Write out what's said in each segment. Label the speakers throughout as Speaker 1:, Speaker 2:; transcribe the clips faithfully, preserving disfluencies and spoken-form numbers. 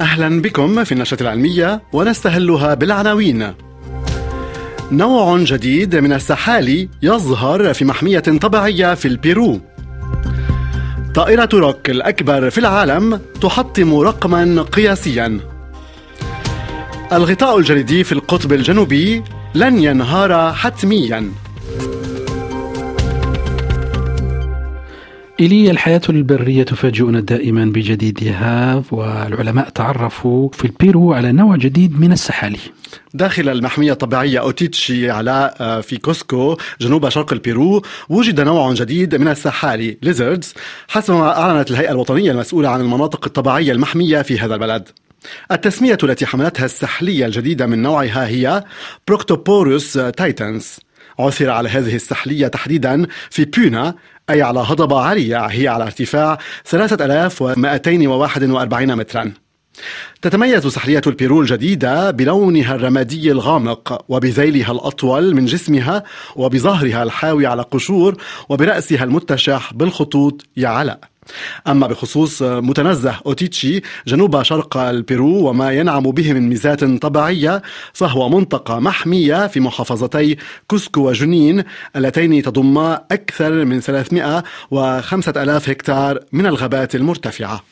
Speaker 1: أهلا بكم في النشرة العلمية ونستهلها بالعناوين. نوع جديد من السحالي يظهر في محمية طبيعية في البيرو. طائرة روك الأكبر في العالم تحطم رقما قياسيا. الغطاء الجليدي في القطب الجنوبي لن ينهار حتميا.
Speaker 2: إلي الحياة البرية تفاجئنا دائما بجديدها، والعلماء تعرفوا في البيرو على نوع جديد من السحالي.
Speaker 1: داخل المحمية الطبيعية أوتيتشي على في كوسكو جنوب شرق البيرو وجد نوع جديد من السحالي ليزردز، حسب ما أعلنت الهيئة الوطنية المسؤولة عن المناطق الطبيعية المحمية في هذا البلد. التسمية التي حملتها السحلية الجديدة من نوعها هي بروكتوبوروس تايتنس. عثر على هذه السحلية تحديدا في بونا، أي على هضبة عالية هي على ارتفاع ثلاثة آلاف ومئتين وواحد وأربعين مترا. تتميز سحلية البيرو الجديدة بلونها الرمادي الغامق وبذيلها الأطول من جسمها وبظهرها الحاوي على قشور وبرأسها المتشح بالخطوط يا علاء. أما بخصوص متنزه أوتيتشي جنوب شرق البيرو وما ينعم به من ميزات طبيعية، فهو منطقة محمية في محافظتي كوسكو وجنين اللتين تضما أكثر من ثلاثمئة وخمسة آلاف هكتار من الغابات المرتفعة.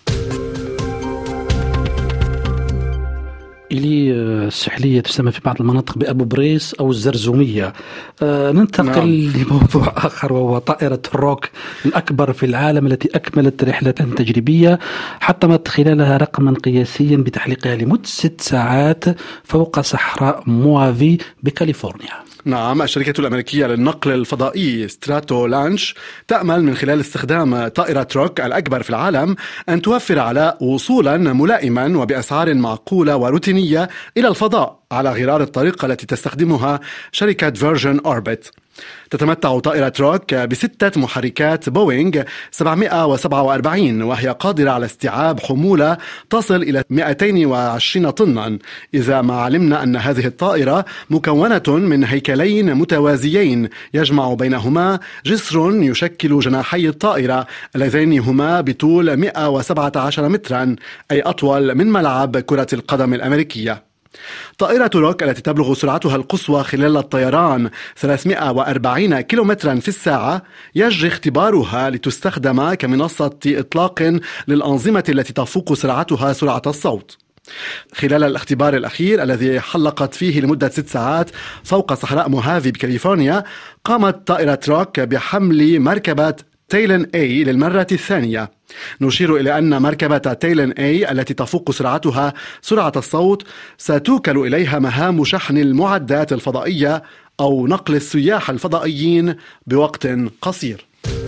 Speaker 2: إلي السحلية تسمى في بعض المناطق بأبو بريس أو الزرزومية. آه ننتقل نعم. لموضوع آخر، وهو طائرة روك الأكبر في العالم التي أكملت رحلة تجريبية حطمت خلالها رقما قياسيا بتحليقها لمدة ست ساعات فوق صحراء موافي بكاليفورنيا.
Speaker 1: نعم، الشركة الأمريكية للنقل الفضائي ستراتو لانش تأمل من خلال استخدام طائرة روك الأكبر في العالم أن توفر على وصولا ملائما وبأسعار معقولة وروتينية إلى الفضاء على غرار الطريقة التي تستخدمها شركة فيرجن أوربت. تتمتع طائرة روك بستة محركات بوينغ سبعمئة وسبعة وأربعين، وهي قادرة على استيعاب حمولة تصل إلى مئتين وعشرين طنا، إذا ما علمنا أن هذه الطائرة مكونة من هيكلين متوازيين يجمع بينهما جسر يشكل جناحي الطائرة اللذين هما بطول مئة وسبعة عشر مترا، أي أطول من ملعب كرة القدم الأمريكية. طائرة روك التي تبلغ سرعتها القصوى خلال الطيران ثلاثمئة وأربعين كيلومترا في الساعة يجري اختبارها لتستخدم كمنصة إطلاق للأنظمة التي تفوق سرعتها سرعة الصوت. خلال الاختبار الأخير الذي حلقت فيه لمدة ست ساعات فوق صحراء موهافي بكاليفورنيا، قامت طائرة روك بحمل مركبة تايلن اي للمرة الثانية. نشير إلى أن مركبة تايلن اي التي تفوق سرعتها سرعة الصوت ستوكل إليها مهام شحن المعدات الفضائية أو نقل السياح الفضائيين بوقت قصير.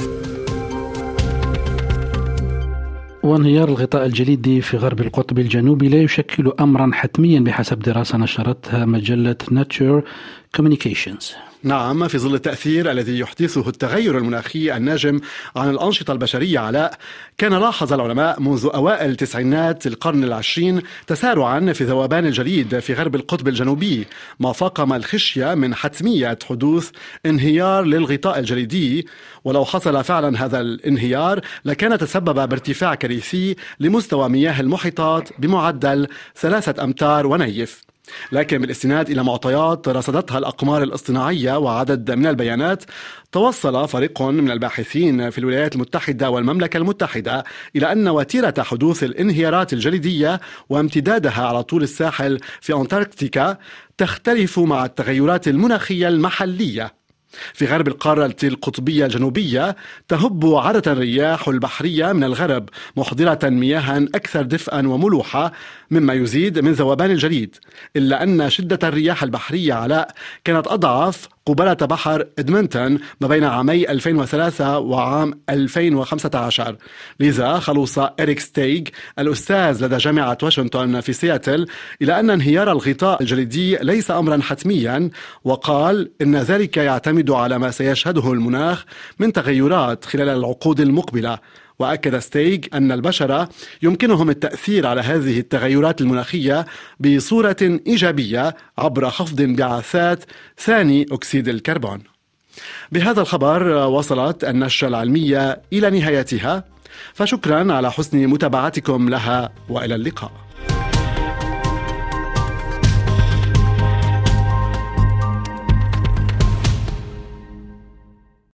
Speaker 2: وانهيار الغطاء الجليدي في غرب القطب الجنوبي لا يشكل أمرا حتميا بحسب دراسة نشرتها مجلة ناتشر كوميونيكيشنز.
Speaker 1: نعم، في ظل التأثير الذي يحدثه التغير المناخي الناجم عن الأنشطة البشرية علاء، كان لاحظ العلماء منذ أوائل تسعينات القرن العشرين تسارعا في ذوبان الجليد في غرب القطب الجنوبي، ما فاقم الخشية من حتمية حدوث انهيار للغطاء الجليدي. ولو حصل فعلا هذا الانهيار لكان تسبب بارتفاع كارثي لمستوى مياه المحيطات بمعدل ثلاثة أمتار ونيف. لكن بالاستناد إلى معطيات رصدتها الأقمار الاصطناعية وعدد من البيانات، توصل فريق من الباحثين في الولايات المتحدة والمملكة المتحدة إلى أن وتيرة حدوث الانهيارات الجليدية وامتدادها على طول الساحل في أنتاركتيكا تختلف مع التغيرات المناخية المحلية. في غرب القارة القطبية الجنوبية تهب عادة الرياح البحرية من الغرب محضرة مياها أكثر دفئا وملوحة، مما يزيد من ذوبان الجليد، إلا أن شدة الرياح البحرية علاء كانت أضعف قبالة بحر إدمنتون ما بين عامي ألفين وثلاثة وعام ألفين وخمسة عشر. لذا خلص إريك ستيغ الأستاذ لدى جامعة واشنطن في سياتل إلى أن انهيار الغطاء الجليدي ليس أمرا حتميا، وقال إن ذلك يعتمد على ما سيشهده المناخ من تغيرات خلال العقود المقبلة. وأكد ستيغ أن البشر يمكنهم التأثير على هذه التغيرات المناخية بصورة إيجابية عبر خفض انبعاثات ثاني أكسيد الكربون. بهذا الخبر وصلت النشرة العلمية إلى نهايتها، فشكرا على حسن متابعتكم لها وإلى اللقاء.